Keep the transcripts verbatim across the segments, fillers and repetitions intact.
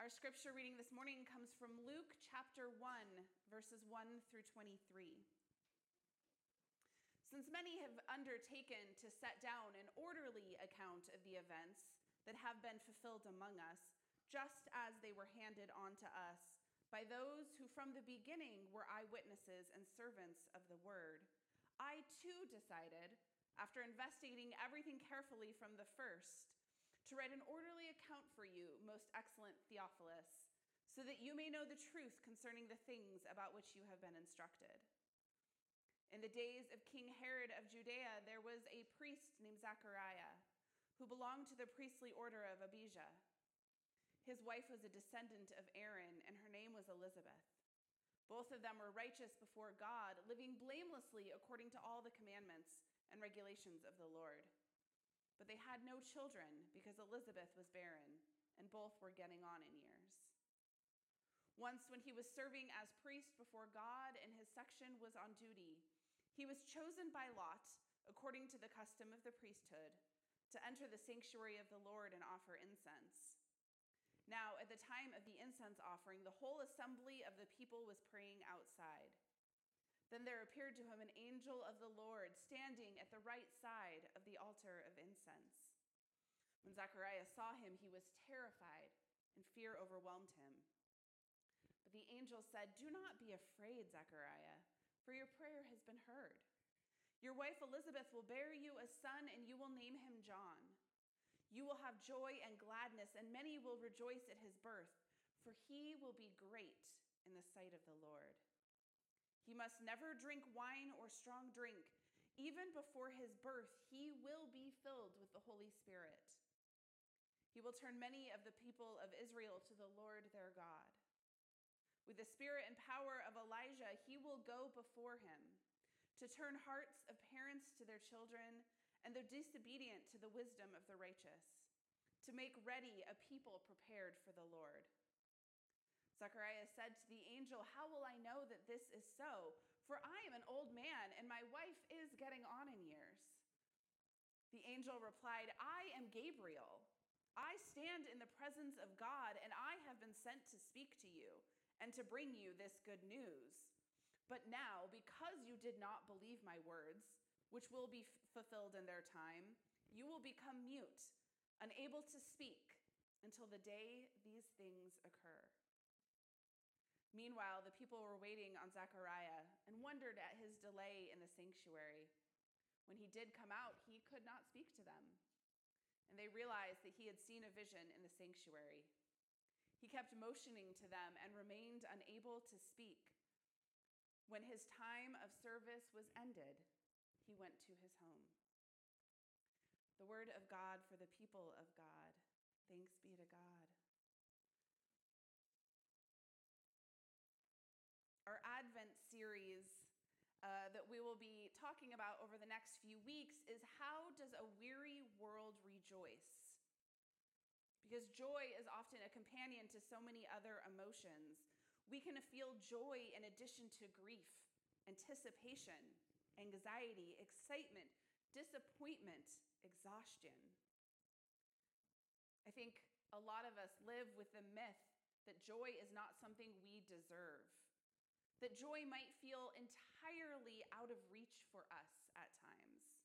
Our scripture reading this morning comes from Luke chapter one, verses one through twenty-three. Since many have undertaken to set down an orderly account of the events that have been fulfilled among us, just as they were handed on to us by those who from the beginning were eyewitnesses and servants of the word, I too decided, after investigating everything carefully from the first, to write an orderly account for you, most excellent Theophilus, so that you may know the truth concerning the things about which you have been instructed. In the days of King Herod of Judea, there was a priest named Zachariah, who belonged to the priestly order of Abijah. His wife was a descendant of Aaron, and her name was Elizabeth. Both of them were righteous before God, living blamelessly according to all the commandments and regulations of the Lord. But they had no children because Elizabeth was barren, and both were getting on in years. Once, when he was serving as priest before God and his section was on duty, he was chosen by lot, according to the custom of the priesthood, to enter the sanctuary of the Lord and offer incense. Now, at the time of the incense offering, the whole assembly of the people was praying outside. Then there appeared to him an angel of the Lord standing at the right side of the altar of incense. When Zacharias saw him, he was terrified, and fear overwhelmed him. But the angel said, "Do not be afraid, Zachariah, for your prayer has been heard. Your wife Elizabeth will bear you a son, and you will name him John. You will have joy and gladness, and many will rejoice at his birth, for he will be great in the sight of the Lord. He must never drink wine or strong drink. Even before his birth, he will be filled with the Holy Spirit. He will turn many of the people of Israel to the Lord their God. With the spirit and power of Elijah, he will go before him to turn hearts of parents to their children and the disobedient to the wisdom of the righteous, to make ready a people prepared for the Lord." Zacharias said to the angel, "How will I know that this is so? For I am an old man, and my wife is getting on in years." The angel replied, "I am Gabriel. I stand in the presence of God, and I have been sent to speak to you and to bring you this good news. But now, because you did not believe my words, which will be f- fulfilled in their time, you will become mute, unable to speak, until the day these things occur." Meanwhile, the people were waiting on Zechariah and wondered at his delay in the sanctuary. When he did come out, he could not speak to them, and they realized that he had seen a vision in the sanctuary. He kept motioning to them and remained unable to speak. When his time of service was ended, he went to his home. The word of God for the people of God. Thanks be to God. Our Advent series uh, that we will be talking about over the next few weeks is How Does a Weary World Rejoice? Because joy is often a companion to so many other emotions. We can feel joy in addition to grief, anticipation, anxiety, excitement, disappointment, exhaustion. I think a lot of us live with the myth that joy is not something we deserve, that joy might feel entirely out of reach for us at times.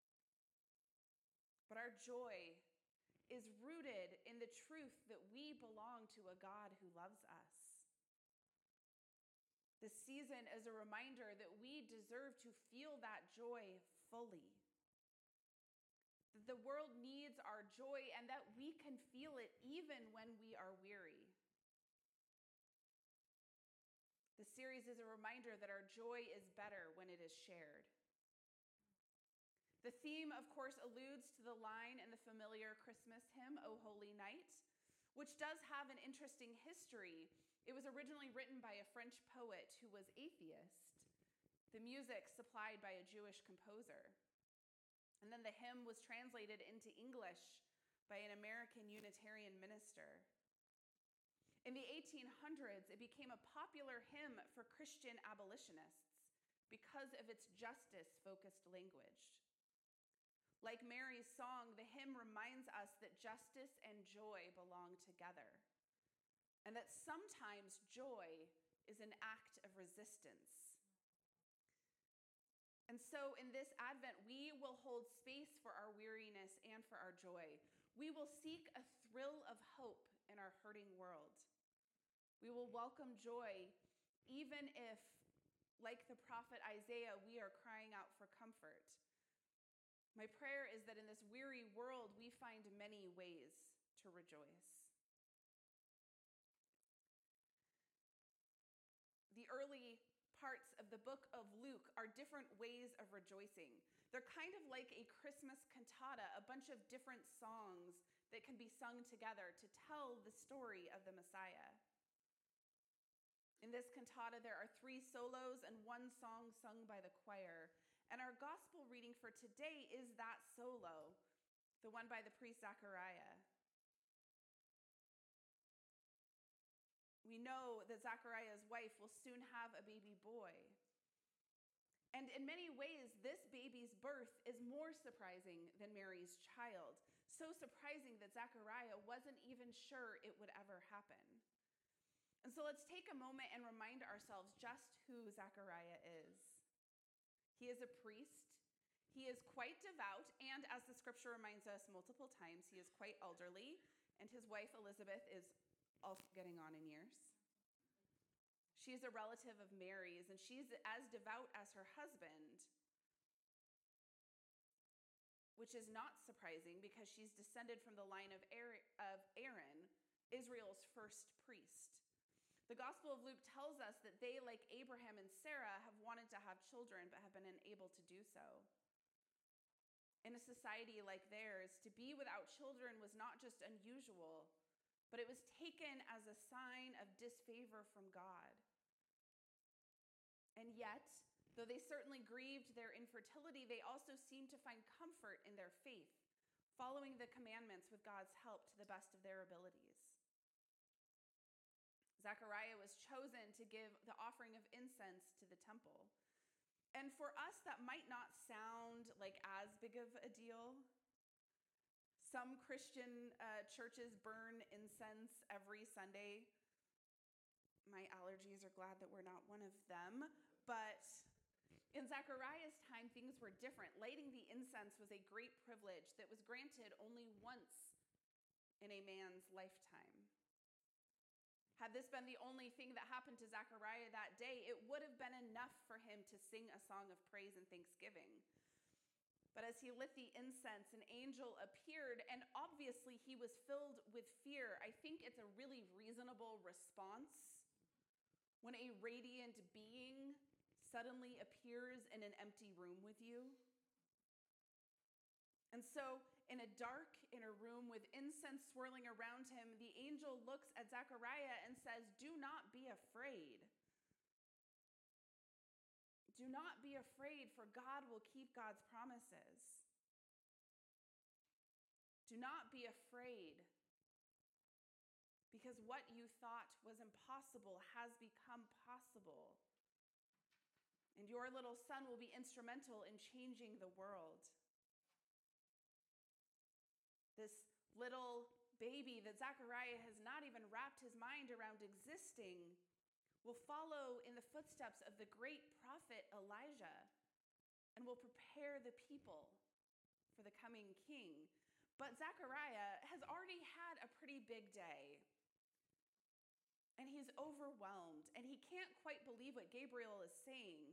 But our joy is rooted in the truth that we belong to a God who loves us. This season is a reminder that we deserve to feel that joy fully, that the world needs our joy and that we can feel it even when we are weary. The series is a reminder that our joy is better when it is shared. The theme, of course, alludes to the line in the familiar Christmas hymn, "O Holy Night," which does have an interesting history. It was originally written by a French poet who was atheist, the music supplied by a Jewish composer. And then the hymn was translated into English by an American Unitarian minister. In the eighteen hundreds, it became a popular hymn for Christian abolitionists because of its justice-focused language. Like Mary's song, the hymn reminds us that justice and joy belong together, and that sometimes joy is an act of resistance. And so in this Advent, we will hold space for our weariness and for our joy. We will seek a thrill of hope in our hurting world. We will welcome joy, even if, like the prophet Isaiah, we are crying out for comfort. My prayer is that in this weary world, we find many ways to rejoice. The early parts of the book of Luke are different ways of rejoicing. They're kind of like a Christmas cantata, a bunch of different songs that can be sung together to tell the story of the Messiah. In this cantata, there are three solos and one song sung by the choir. And our gospel reading for today is that solo, the one by the priest Zechariah. We know that Zechariah's wife will soon have a baby boy. And in many ways, this baby's birth is more surprising than Mary's child. So surprising that Zechariah wasn't even sure it would ever happen. And so let's take a moment and remind ourselves just who Zechariah is. He is a priest. He is quite devout, and as the scripture reminds us multiple times, he is quite elderly, and his wife Elizabeth is also getting on in years. She's a relative of Mary's, and she's as devout as her husband, which is not surprising because she's descended from the line of Aaron, Israel's first priest. The Gospel of Luke tells us that they, like Abraham and Sarah, have wanted to have children but have been unable to do so. In a society like theirs, to be without children was not just unusual, but it was taken as a sign of disfavor from God. And yet, though they certainly grieved their infertility, they also seemed to find comfort in their faith, following the commandments with God's help to the best of their abilities. Zechariah was chosen to give the offering of incense to the temple. And for us, that might not sound like as big of a deal. Some Christian uh, churches burn incense every Sunday. My allergies are glad that we're not one of them. But in Zechariah's time, things were different. Lighting the incense was a great privilege that was granted only once in a man's lifetime. Had this been the only thing that happened to Zechariah that day, it would have been enough for him to sing a song of praise and thanksgiving. But as he lit the incense, an angel appeared, and obviously he was filled with fear. I think it's a really reasonable response when a radiant being suddenly appears in an empty room with you. And so, in a dark inner room with incense swirling around him, the angel looks at Zechariah and says, "Do not be afraid. Do not be afraid, for God will keep God's promises. Do not be afraid, because what you thought was impossible has become possible. And your little son will be instrumental in changing the world." This little baby that Zechariah has not even wrapped his mind around existing will follow in the footsteps of the great prophet Elijah and will prepare the people for the coming king. But Zechariah has already had a pretty big day, and he's overwhelmed, and he can't quite believe what Gabriel is saying.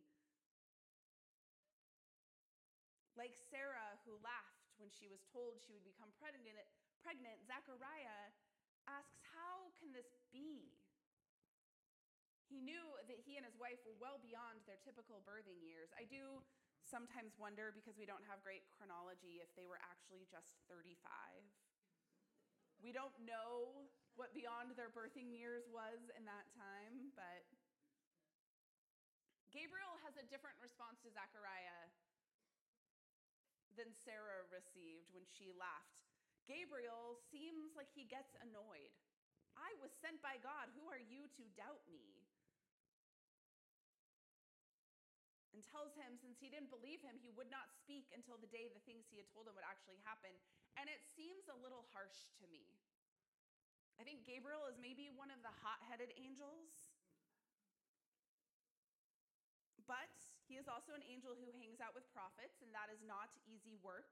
Like Sarah, who laughed when she was told she would become pregnant, pregnant, Zechariah asks, "How can this be?" He knew that he and his wife were well beyond their typical birthing years. I do sometimes wonder, because we don't have great chronology, if they were actually just thirty-five. We don't know what beyond their birthing years was in that time, but Gabriel has a different response to Zechariah than Sarah received when she laughed. Gabriel seems like he gets annoyed. "I was sent by God. Who are you to doubt me?" And tells him since he didn't believe him, he would not speak until the day the things he had told him would actually happen. And it seems a little harsh to me. I think think Gabriel is maybe one of the hot-headed angels, but he is also an angel who hangs out with prophets, and that is not easy work.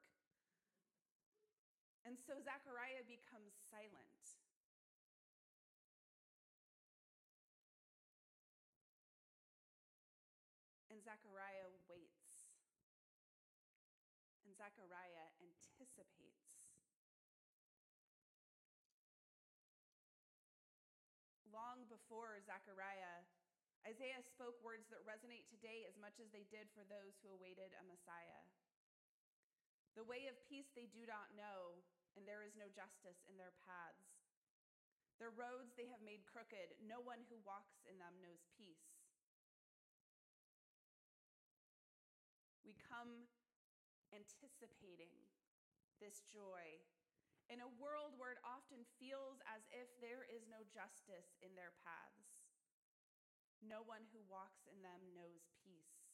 And so Zechariah becomes silent. And Zechariah waits. And Zechariah anticipates. Long before Zechariah, Isaiah spoke words that resonate today as much as they did for those who awaited a Messiah. The way of peace they do not know, and there is no justice in their paths. Their roads they have made crooked. No one who walks in them knows peace. We come anticipating this joy in a world where it often feels as if there is no justice in their paths. No one who walks in them knows peace.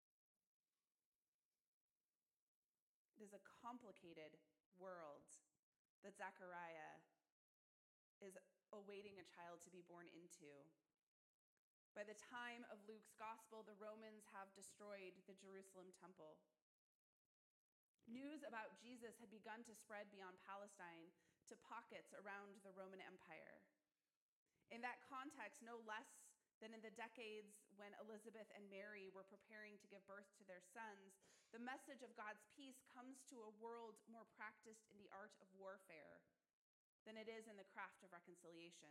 It is a complicated world that Zechariah is awaiting a child to be born into. By the time of Luke's gospel, the Romans have destroyed the Jerusalem temple. News about Jesus had begun to spread beyond Palestine to pockets around the Roman Empire. In that context, no less than in the decades when Elizabeth and Mary were preparing to give birth to their sons, the message of God's peace comes to a world more practiced in the art of warfare than it is in the craft of reconciliation.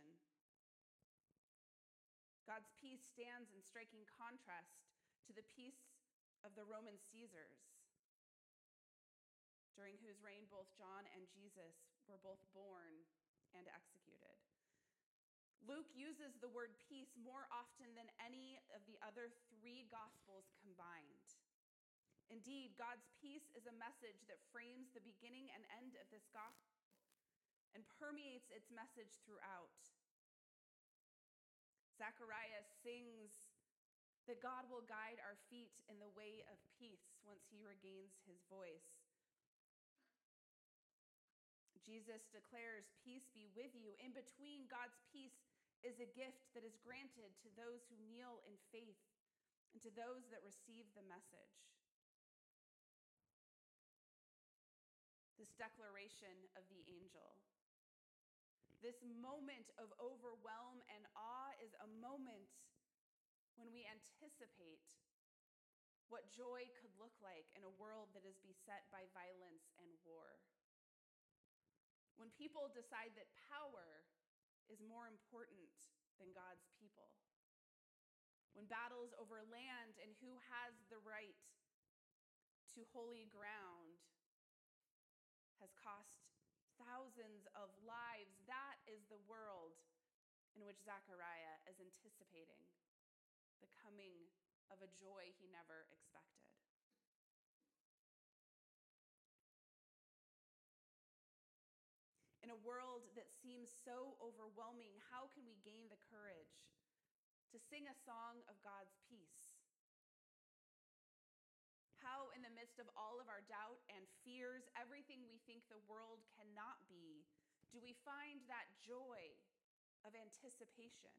God's peace stands in striking contrast to the peace of the Roman Caesars, during whose reign both John and Jesus were both born and executed. Luke uses the word peace more often than any of the other three Gospels combined. Indeed, God's peace is a message that frames the beginning and end of this gospel and permeates its message throughout. Zechariah sings that God will guide our feet in the way of peace once he regains his voice. Jesus declares, "Peace be with you." In between, God's peace is a gift that is granted to those who kneel in faith and to those that receive the message. This declaration of the angel, this moment of overwhelm and awe, is a moment when we anticipate what joy could look like in a world that is beset by violence and war. When people decide that power is more important than God's people. When battles over land and who has the right to holy ground has cost thousands of lives, that is the world in which Zechariah is anticipating the coming of a joy he never expected. In a world that seems so overwhelming, how can we gain the courage to sing a song of God's peace? How, in the midst of all of our doubt and fears, everything we think the world cannot be, do we find that joy of anticipation?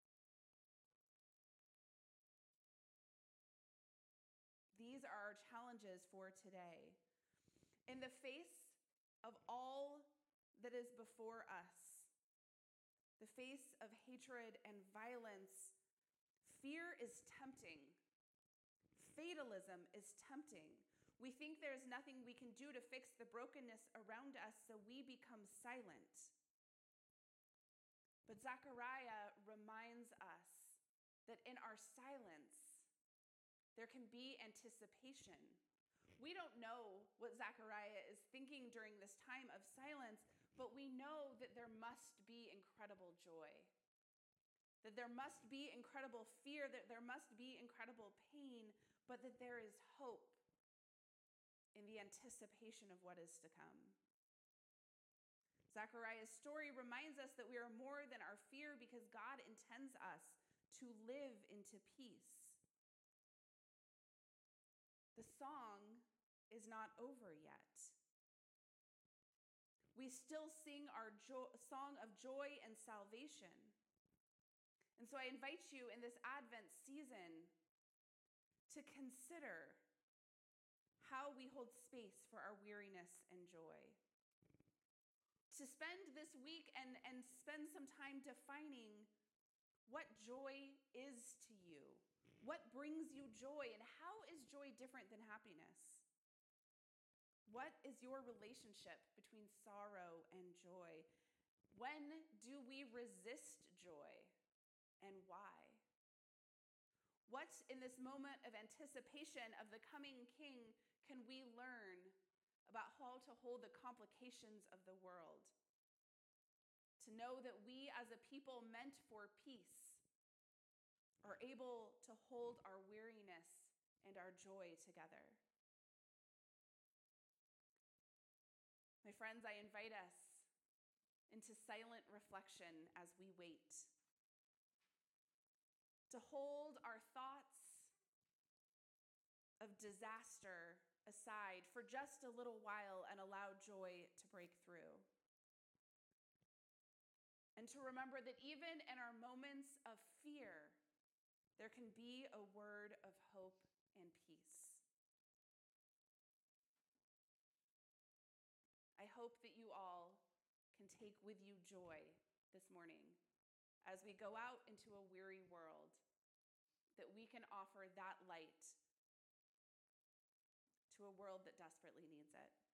These are our challenges for today. In the face of all that is before us, the face of hatred and violence, fear is tempting. Fatalism is tempting. We think there's nothing we can do to fix the brokenness around us, so we become silent. But Zechariah reminds us that in our silence, there can be anticipation. We don't know what Zechariah is thinking during this time of silence, but we know that there must be incredible joy, that there must be incredible fear, that there must be incredible pain, but that there is hope in the anticipation of what is to come. Zechariah's story reminds us that we are more than our fear because God intends us to live into peace. The song is not over yet. We still sing our jo- song of joy and salvation. And so I invite you in this Advent season to consider how we hold space for our weariness and joy. To spend this week and, and spend some time defining what joy is to you. What brings you joy, and how is joy different than happiness? What is your relationship between sorrow and joy? When do we resist joy, and why? What, in this moment of anticipation of the coming King, can we learn about how to hold the complications of the world? To know that we, as a people meant for peace, are able to hold our weariness and our joy together. My friends, I invite us into silent reflection as we wait. To hold our thoughts of disaster aside for just a little while and allow joy to break through. And to remember that even in our moments of fear, there can be a word of hope and peace. I hope that you all can take with you joy this morning as we go out into a weary world, that we can offer that light to a world that desperately needs it.